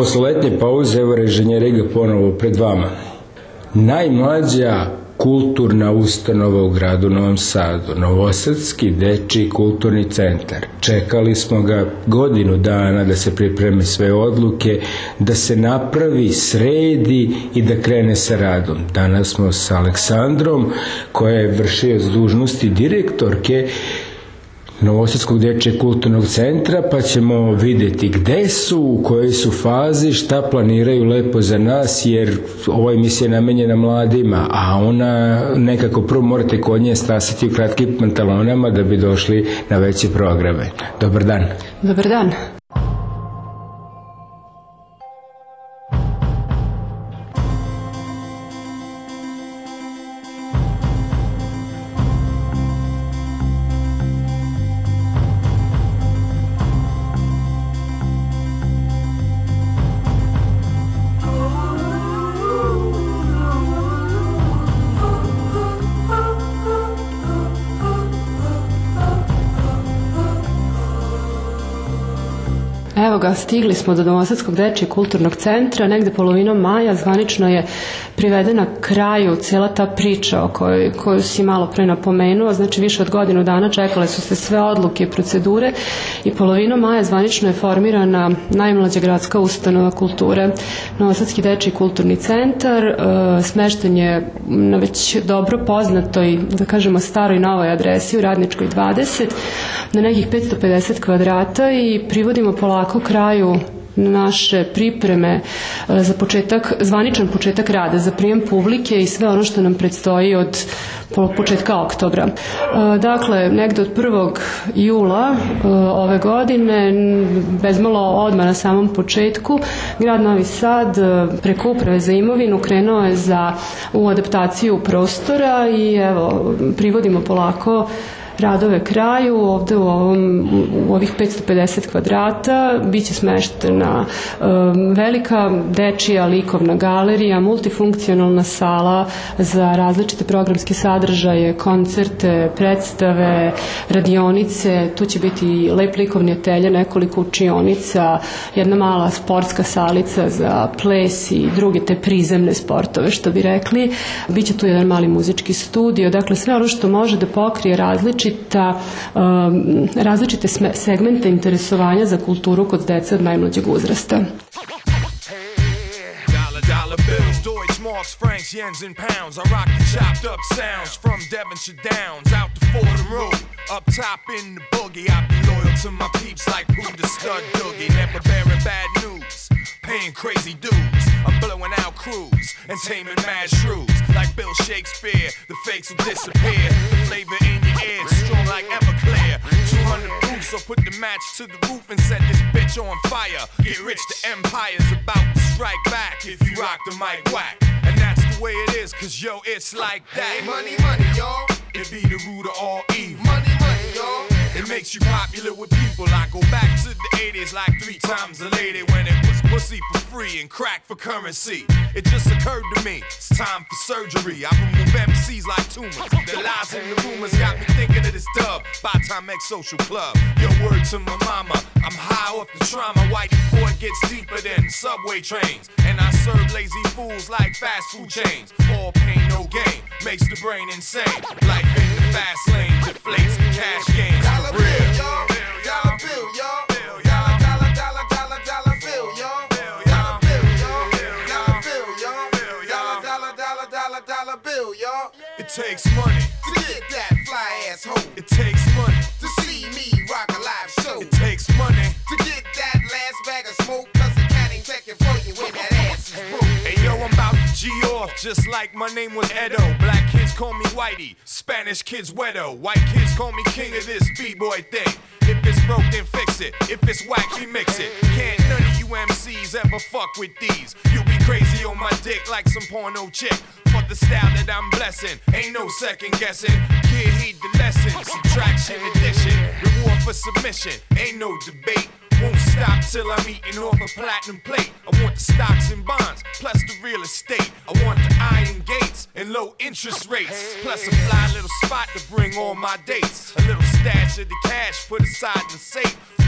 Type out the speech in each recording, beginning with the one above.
Posle letnje pauze, evo Reženje Rega ponovo pred vama. Najmlađa kulturna ustanova u gradu Novom Sadu, Novosadski dečiji kulturni centar. Čekali smo ga godinu dana da se pripreme sve odluke, da se napravi, sredi i da krene sa radom. Danas smo sa Aleksandrom, koja je vršioc dužnosti direktorke Novosadskog dečijeg kulturnog centra, pa ćemo videti gde su, u kojoj su fazi, šta planiraju lepo za nas, jer ova emisija je namenjena mladima, a ona nekako prvo morate kod nje stasiti u kratkim pantalonama da bi došli na veće programe. Dobar dan. Dobar dan. Evo ga, stigli smo do Novosadskog dečijeg kulturnog centra, negde polovinom maja, zvanično je privedena kraju cijela ta priča o koju si malo pre napomenuo, znači više od godinu dana čekale su se sve odluke i procedure i polovinom maja zvanično je formirana najmlađa gradska ustanova kulture, Novosadski dečiji kulturni centar, smešten je na već dobro poznatoj, da kažemo staroj novoj adresi u Radničkoj 20, na nekih 550 kvadrata i privodimo polako kraju naše pripreme za zvaničan početak rada, za prijem publike i sve ono što nam predstoji od početka oktobra. Dakle, negde od 1. jula ove godine, bezmalo odmah na samom početku, grad Novi Sad preko Uprave za imovinu krenuo je u adaptaciju prostora i evo, privodimo polako radove kraju. Ovde u ovih 550 kvadrata biće smeštena velika dečija likovna galerija, multifunkcionalna sala za različite programske sadržaje, koncerte, predstave, radionice, tu će biti lep likovni atelje, nekoliko učionica, jedna mala sportska salica za ples i druge te prizemne sportove, što bi rekli. Biće tu jedan mali muzički studio, dakle sve ono što može da pokrije različite segmente interesovanja za kulturu kod dece od najmlađeg uzrasta. Marks, francs, yens, and pounds. I rock the chopped up sounds from Devonshire Downs out to Fordham Road. Up top in the boogie, I be loyal to my peeps like Pooh the Stud Doogie. Never bearing bad news, paying crazy dues. I'm blowing out crews and taming mad shrews. Like Bill Shakespeare, the fakes will disappear. The flavor in your ear, strong like Everclear. 200 proof, so put the match to the roof and set this bitch on fire. Get rich, the empire's about to strike back if you rock the mic whack. And that's the way it is, cause yo, it's like that. Hey, money, money, y'all. It be the root of all evil. Money, money, y'all. It makes you popular with people. I go back to the 80s like 3 times a lady when it was pussy for free and crack for currency. It just occurred to me, it's time for surgery. I remove MCs like tumors. The lies and the rumors got me thinking of this dub by Timex Social Club. Yo, word to my mama, I'm high off the trauma. White before it gets deeper than subway trains. And I serve lazy fools like fast food chains. All pain, no gain, makes the brain insane. Life in the fast lane deflates the cash gains. Dollar bill, y'all. Dollar bill, y'all. Dollar, dollar, dollar, dollar bill, y'all. Dollar bill, y'all. Dollar bill, y'all. Dollar, dollar, dollar, dollar bill, y'all. It takes money to get that fly ass hoe. It takes money to see me rock a live show. It takes money to get that last bag of smoke, cause the cat ain't checking for you when that ass is broke. Hey yo, I'm about to G off just like my name was Edo. Black kids call me Whitey, Spanish kids Wedo. White kids call me king of this b-boy thing. If it's broke, then fix it. If it's whack, remix it. Can't none of you MCs ever fuck with these. You be crazy on my dick like some porno chick. For the style that I'm blessing, ain't no second guessing. Kid, heed the lesson. Subtraction, addition, reward for submission. Ain't no debate. Won't stop till I'm eating off a platinum plate. I want the stocks and bonds, plus the real estate. I want the iron gates and low interest rates. Plus a fly little spot to bring all my dates. A little stash of the cash put aside in the safe.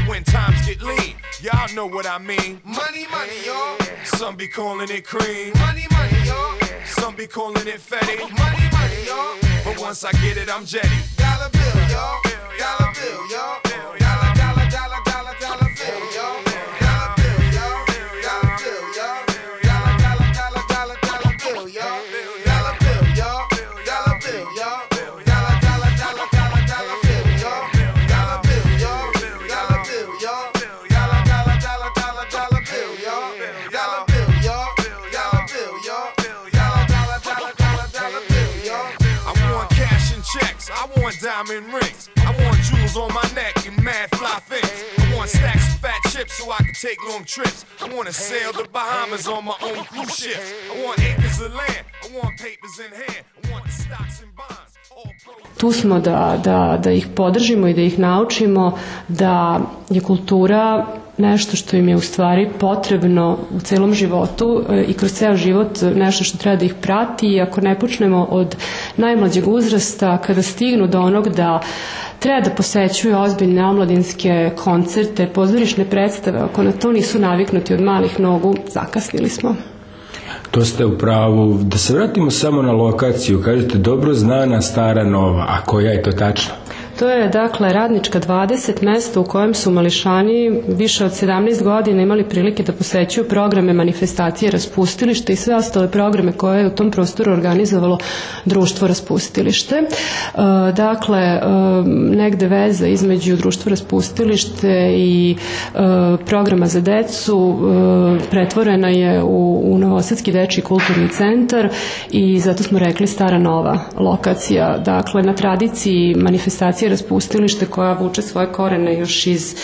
when times get lean. Y'all know what I mean. Money, money, y'all. Some be calling it cream. Money, money, y'all. Some be calling it fetty. Money, money, y'all. But once I get it, I'm jetty. Dollar bill, y'all. Dollar bill, y'all. Dollar, dollar, dollar, dollar, dollar bill, y'all. Dollar bill, y'all. Dollar bill, y'all. Dollar, dollar, dollar, dollar, dollar bill, y'all. Dollar bill, y'all. Dollar bill, y'all. Dollar, dollar, dollar, dollar, dollar bill, y'all. Dollar bill, y'all. Dollar bill, y'all. Dollar, dollar, dollar, dollar, dollar bill, y'all. Dollar bill, y'all. Dollar bill, y'all. Dollar, dollar, dollar, dollar, dollar bill, y'all. I want cash and checks. I want diamond rings. I want jewels on my neck and mad fly things. I want stacks of fat chips so I can take long trips. I want to sail the Bahamas on my own cruise ships. I want acres of land. I want papers in hand. I want the stocks and bonds. Tu smo da ih podržimo i da ih naučimo da je kultura nešto što im je u stvari potrebno u celom životu i kroz ceo život nešto što treba da ih prati, i ako ne počnemo od najmlađeg uzrasta, kada stignu do onog da treba da posećuju ozbiljne omladinske koncerte, pozorišne predstave, ako na to nisu naviknuti od malih nogu, zakasnili smo. To ste u pravu. Da se vratimo samo na lokaciju, kažete dobro znana stara nova, a koja je to tačno? To je, dakle, Radnička 20, mesto u kojem su mališani više od 17 godina imali prilike da posećuju programe manifestacije Raspustilište i sve ostale programe koje je u tom prostoru organizovalo društvo Raspustilište. Dakle, negde veza između društva Raspustilište i programa za decu pretvorena je u Novosadski dečiji kulturni centar i zato smo rekli stara nova lokacija. Dakle, na tradiciji manifestacije Raspustilište koja vuče svoje korene još iz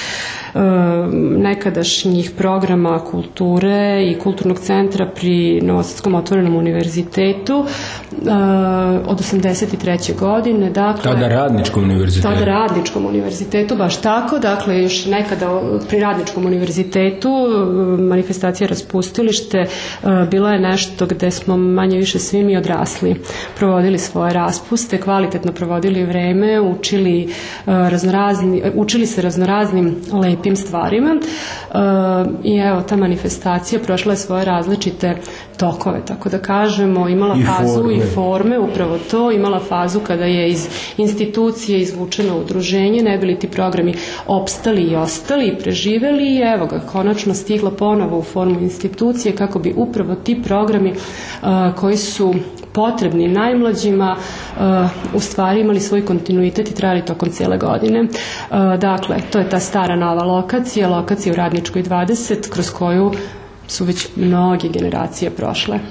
nekadašnjih programa kulture i kulturnog centra pri Novosadskom otvorenom univerzitetu od 83. godine. Dakle, tada Radničkom univerzitetu. Tada Radničkom univerzitetu, baš tako. Dakle, još nekada pri Radničkom univerzitetu manifestacija Raspustilište bila je nešto gde smo manje više svi mi odrasli. Provodili svoje raspuste, kvalitetno provodili vreme, učili se raznoraznim lepim stvarima i evo, ta manifestacija prošla je svoje različite tokove, tako da kažemo, imala fazu i forme, upravo to, imala fazu kada je iz institucije izvučeno udruženje, ne bi li ti programi opstali i ostali i preživeli, i evo ga, konačno stigla ponovo u formu institucije kako bi upravo ti programi koji su potrebni najmlađima u stvari imali svoj kontinuitet i trajali tokom cijele godine. Dakle, to je ta stara nova lokacija u Radničkoj 20, kroz koju su već mnoge generacije prošle.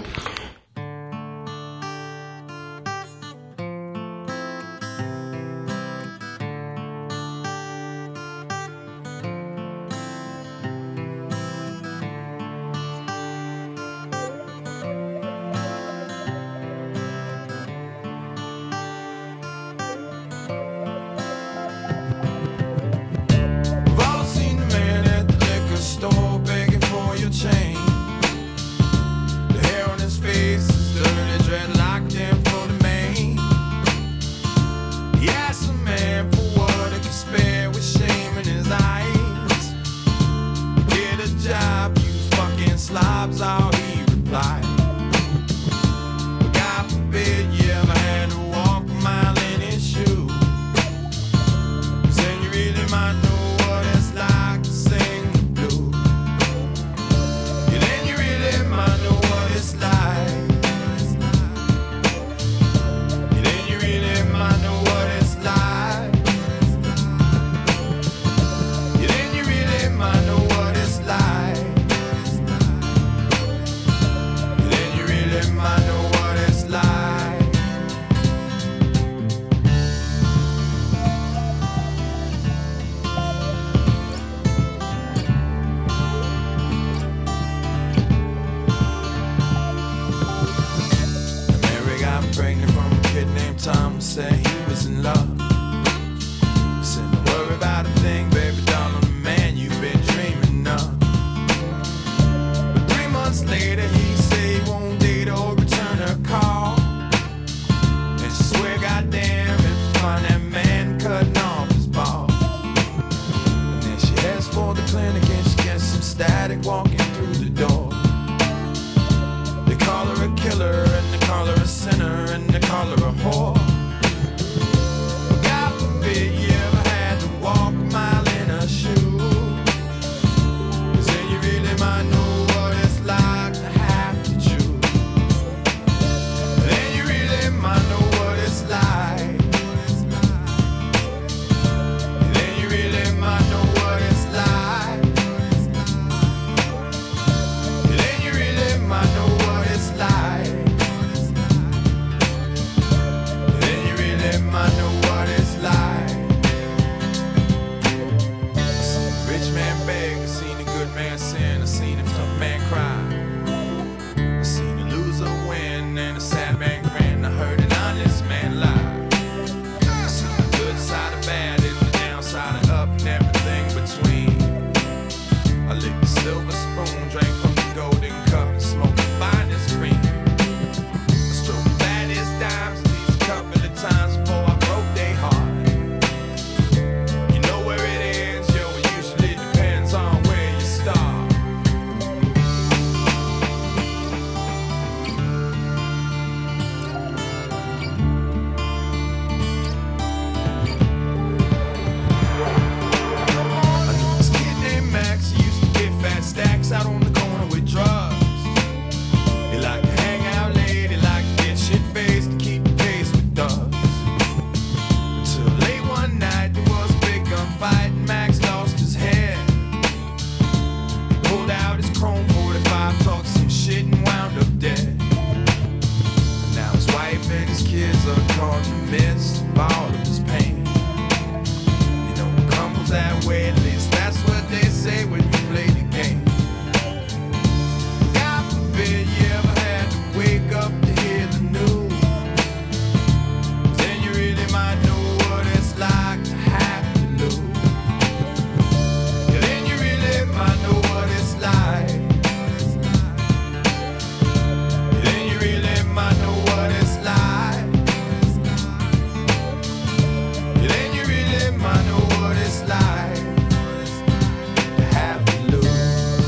tears are caught in the midst of all of this pain. You know, it crumbles that way, at least that's what they say when you play the game. God forbid you ever had to wake up to hear the news. Then you really might know what it's like to have to lose. Yeah, then you really might know what it's like. Then you really might know what it's like. Then you really might know what it's like to have to lose.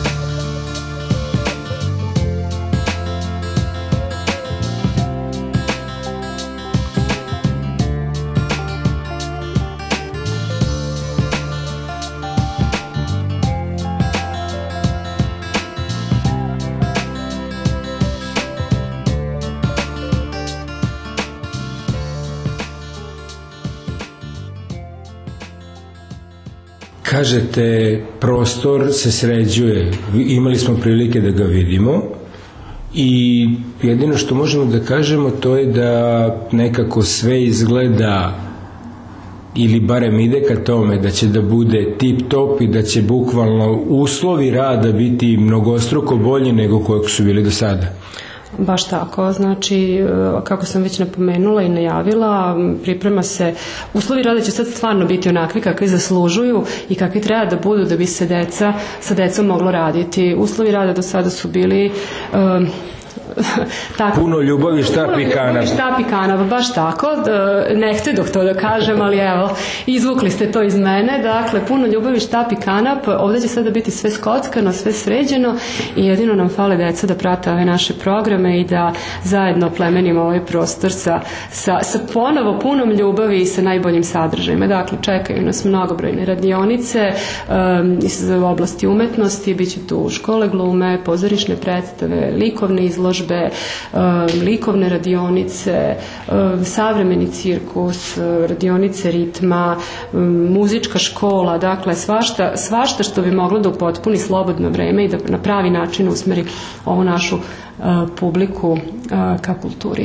Kažete, prostor se sređuje, imali smo prilike da ga vidimo i jedino što možemo da kažemo to je da nekako sve izgleda ili barem ide ka tome da će da bude tip top i da će bukvalno uslovi rada biti mnogostruko bolji nego kojeg su bili do sada. Baš tako, znači kako sam već napomenula i najavila, priprema se, uslovi rada će sad stvarno biti onakvi kakvi zaslužuju i kakvi treba da budu da bi se sa decom moglo raditi. Uslovi rada do sada su bili tako, puno ljubavi, štap i kanap. Štap i kanap, baš tako, ne htjedoh to da kažem, ali evo, izvukli ste to iz mene, dakle, puno ljubavi, štap i kanap, ovdje će sada biti sve skockano, sve sređeno i jedino nam fale deca da prate ove naše programe i da zajedno plemenimo ovaj prostor sa ponovo punom ljubavi i sa najboljim sadržajima. Dakle, čekaju nas mnogobrojne radionice iz oblasti umetnosti, bit će tu škole glume, pozorišne predstave, likovne izložbe, likovne radionice, savremeni cirkus, radionice ritma, muzička škola, dakle svašta što bi moglo da upotpuni slobodno vreme i da na pravi način usmeri ovu našu publiku ka kulturi.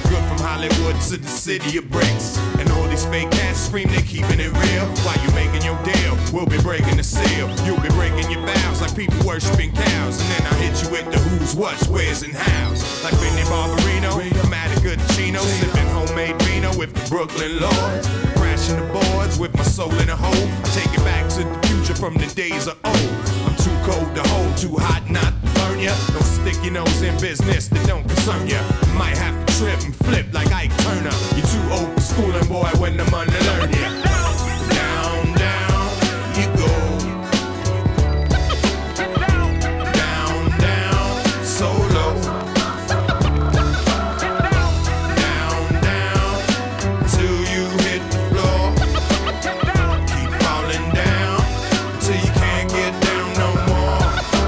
To the city of bricks, and all these fake cats scream they're keeping it real. While you making your new deal. We'll be breaking the seal. You'll be breaking your vows like people worshiping cows. And then I'll hit you with the who's, what's, where's, and how's. Like Vinny Barbarino, I'm at a good chino, sipping homemade vino with the Brooklyn Lords. Crashing the boards with my soul in a hole. I take it back to the future from the days of old. I'm too cold to hold, too hot not to burn ya. Don't stick your nose in business that don't concern ya. Might have to trip and flip like Ike Turner. You're too old for schooling, boy, when I'm on to learn ya. Down, down, you go. Down, down, so low. Down, down, till you hit the floor. Keep falling down till you can't get down no more.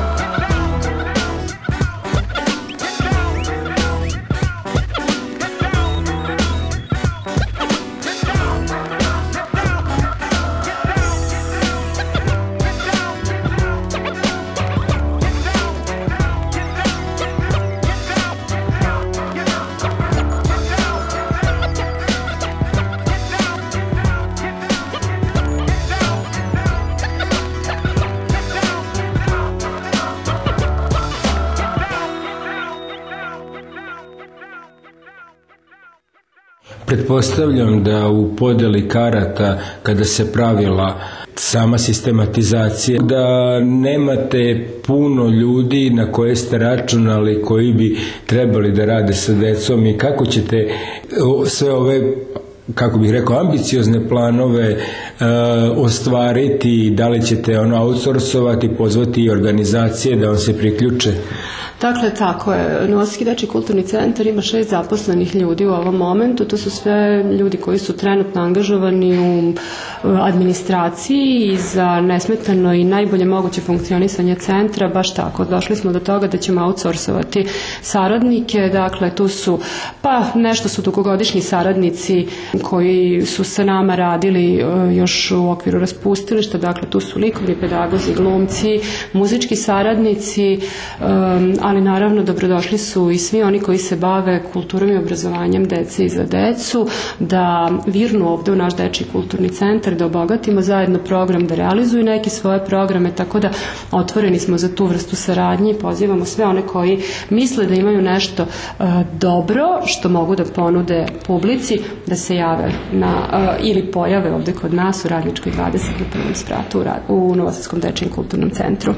Pretpostavljam da u podeli karata, kada se pravila sama sistematizacija, da nemate puno ljudi na koje ste računali koji bi trebali da rade sa decom i kako ćete sve ove, kako bih rekao, ambiciozne planove ostvariti, da li ćete outsourcovati, pozvati organizacije da vam se priključe? Dakle, tako je. Novosadski dečiji kulturni centar ima 6 zaposlenih ljudi u ovom momentu. To su sve ljudi koji su trenutno angažovani u administraciji i za nesmetano i najbolje moguće funkcionisanje centra. Baš tako. Došli smo do toga da ćemo outsourcovati saradnike. Dakle, tu su, nešto su dugogodišnji saradnici koji su sa nama radili još u okviru raspustilišta. Dakle, tu su likovni pedagozi, glumci, muzički saradnici, ali naravno dobrodošli su i svi oni koji se bave kulturom i obrazovanjem dece i za decu, da virnu ovde u naš dečiji kulturni centar, da obogatimo zajedno program, da realizuju neke svoje programe, tako da otvoreni smo za tu vrstu saradnje i pozivamo sve one koji misle da imaju nešto dobro što mogu da ponude publici, da se jave ili pojave ovde kod nas u Radničkoj 20 na prvom spratu u Novosadskom dečijem kulturnom centru.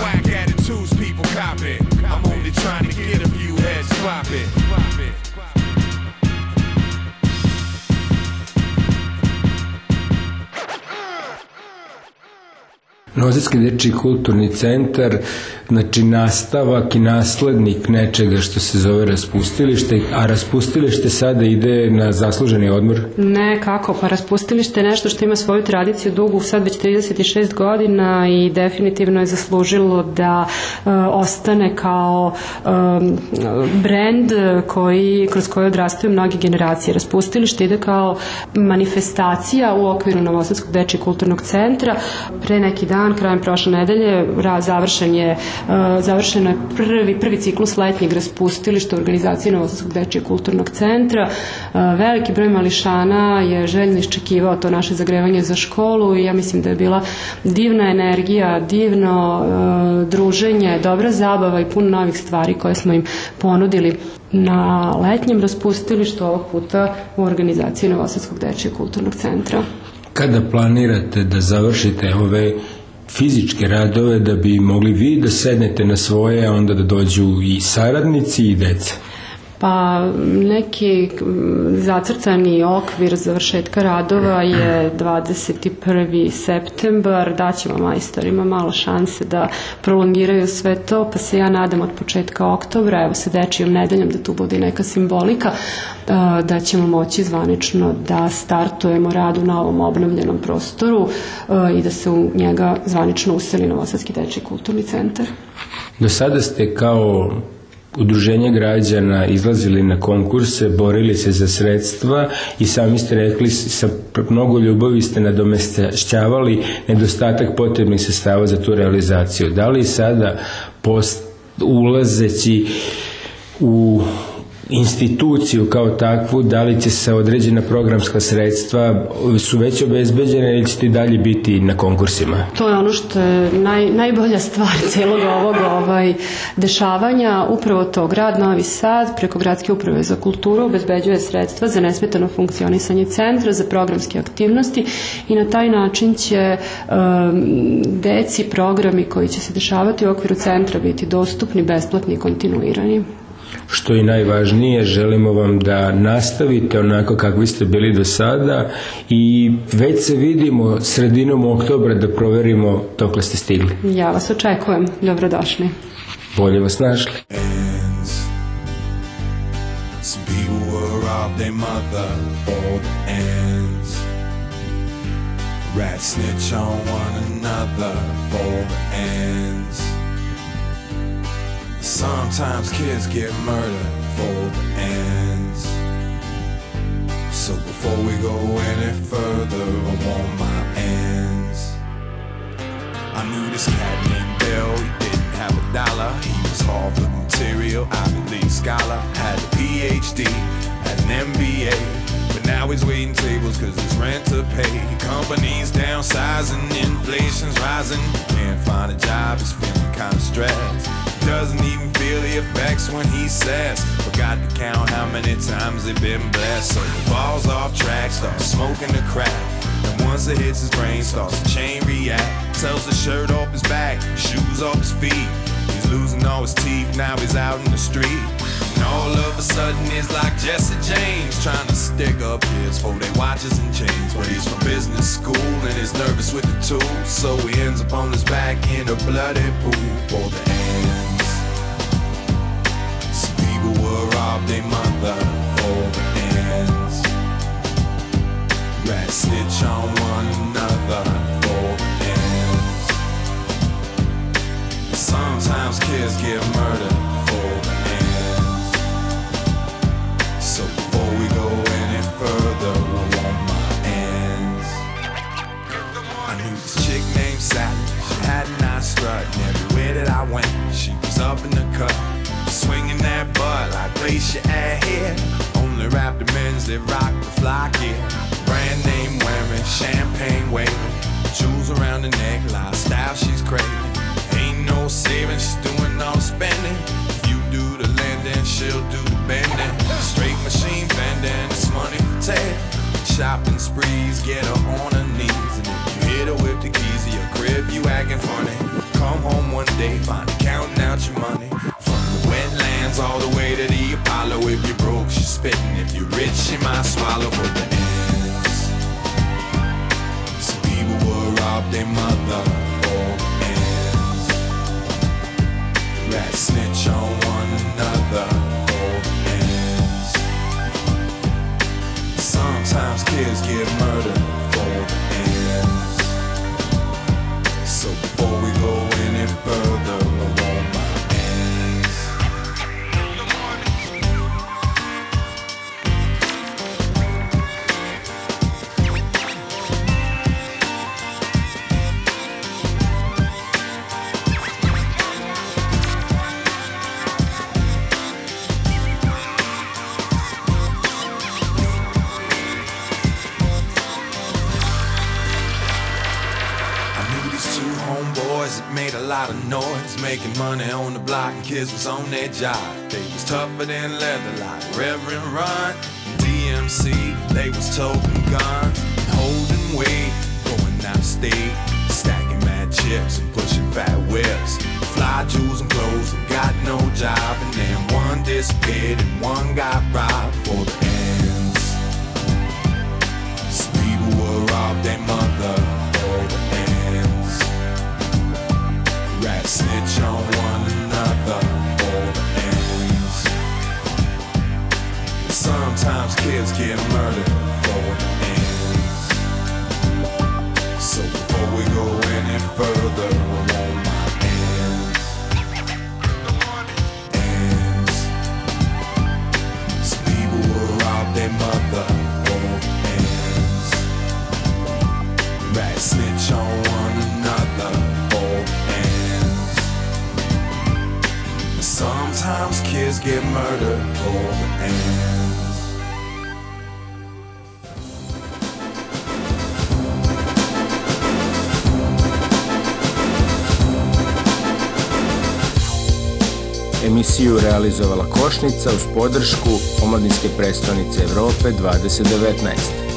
I'm only trying to get a few heads poppin'. Novosadski dečiji kulturni centar, znači nastavak i naslednik nečega što se zove raspustilište, a raspustilište sada ide na zasluženi odmor? Ne, kako, pa raspustilište je nešto što ima svoju tradiciju dugu, sad već 36 godina i definitivno je zaslužilo da ostane kao brend kroz koji odrastaju mnoge generacije. Raspustilište ide kao manifestacija u okviru Novosadskog dečijeg kulturnog centra. Pre neki dan, krajem prošle nedelje, završen je prvi ciklus letnjeg raspustilišta u organizaciji Novosadskog dečijeg kulturnog centra. Veliki broj mališana je željno iščekivao to naše zagrevanje za školu i ja mislim da je bila divna energija, divno druženje, dobra zabava i puno novih stvari koje smo im ponudili na letnjem raspustilištu, ovog puta u organizaciji Novosadskog dečijeg kulturnog centra. Kada planirate da završite ove fizičke radove da bi mogli vi da sednete na svoje, a onda da dođu i saradnici i deca? Pa neki zacrtani okvir završetka radova je 21. septembar, daćemo majstorima malo šanse da prolongiraju sve to, pa se ja nadam od početka oktobra, evo sa dečijom nedeljom da tu bude neka simbolika, da ćemo moći zvanično da startujemo rad u novom obnovljenom prostoru i da se u njega zvanično useli Novosadski dečiji kulturni centar. Do sada ste kao udruženje građana izlazili na konkurse, borili se za sredstva i sami ste rekli sa mnogo ljubavi ste nadomešćavali nedostatak potrebnih sredstava za tu realizaciju. Da li sada ulazeći u instituciju kao takvu, da li će se određena programska sredstva su već obezbeđene ili ćete dalje biti na konkursima? To je ono što je najbolja stvar celog ovog dešavanja, upravo to. Grad Novi Sad preko Gradske uprave za kulturu obezbeđuje sredstva za nesmetano funkcionisanje centra, za programske aktivnosti i na taj način će deci programi koji će se dešavati u okviru centra biti dostupni, besplatni i kontinuirani. Što je najvažnije, želimo vam da nastavite onako kakvi ste bili do sada i već se vidimo sredinom oktobra da proverimo dokle ste stigli. Ja vas očekujem. Dobrodošli. Bolje vas našli. Some people were robbed their mother for the ends. Rats snitch on one another for the ends. Sometimes kids get murdered for the ends. So before we go any further, I want my ends. I knew this cat named Bill, he didn't have $1. He was Harvard material, Ivy League scholar, had a PhD, had an MBA. But now he's waiting tables cause it's rent to pay. Companies downsizing, inflation's rising. Can't find a job, he's feeling kinda stressed. Doesn't even feel the effects when he says, forgot to count how many times they've been blessed. So he falls off track, starts smoking the crack. And once it hits his brain, starts to chain react. Tells the shirt off his back, shoes off his feet. He's losing all his teeth, now he's out in the street. And all of a sudden it's like Jesse James trying to stick up his for their watches and chains. But he's from business school and he's nervous with the tools. So he ends up on his back in a bloody pool for the ends. Some people were robbed their mother for the ends. Rats snitch on one another for the ends. And sometimes kids get murdered for the ends. So before we go any further, I want my ends. I knew this chick named Sally. She had a nice strut, and everywhere that I went, she was up in the cut, swinging that butt like glacier ahead. Only rap the men's that rock the fly gear. Brand name wearing, champagne waving, jewels around the neck, lifestyle she's craving. Ain't no saving, she's doing all the spending. If you do the lending, she'll do the bending. Straight machine bending, it's money for tail. Shopping sprees, get her on her knees. And if you hit her with the keys to your crib, you acting funny. Come home one day, find her counting out your money. From the wetlands all the way to the Apollo. If you're broke, she's spitting. If you're rich, she might swallow for the ends. Some people will rob their mother for Rats snitch on one another for ends. Sometimes kids get murdered for ends. So before we go any further, I want my ends. Made a lot of noise, making money on the block, and kids was on their job. They was tougher than leather, like Reverend Run and DMC. They was toting guns, holding weight, going out of state, stacking mad chips and pushing fat whips. Fly jewels and clothes and got no job, and then one disappeared and one got robbed for the ends. Some people will rob their mother for the ends. Rats snitch on one another for the ends. Sometimes kids get murdered for the ends. So before we go any further, I want my ends. Ends. Some people will rob their mother for the ends. Rats snitch on one another for the ends. Sometimes kids get murdered for the ends. Emisiju realizovala Košnica uz podršku Omladinske prestonice Evrope 2019.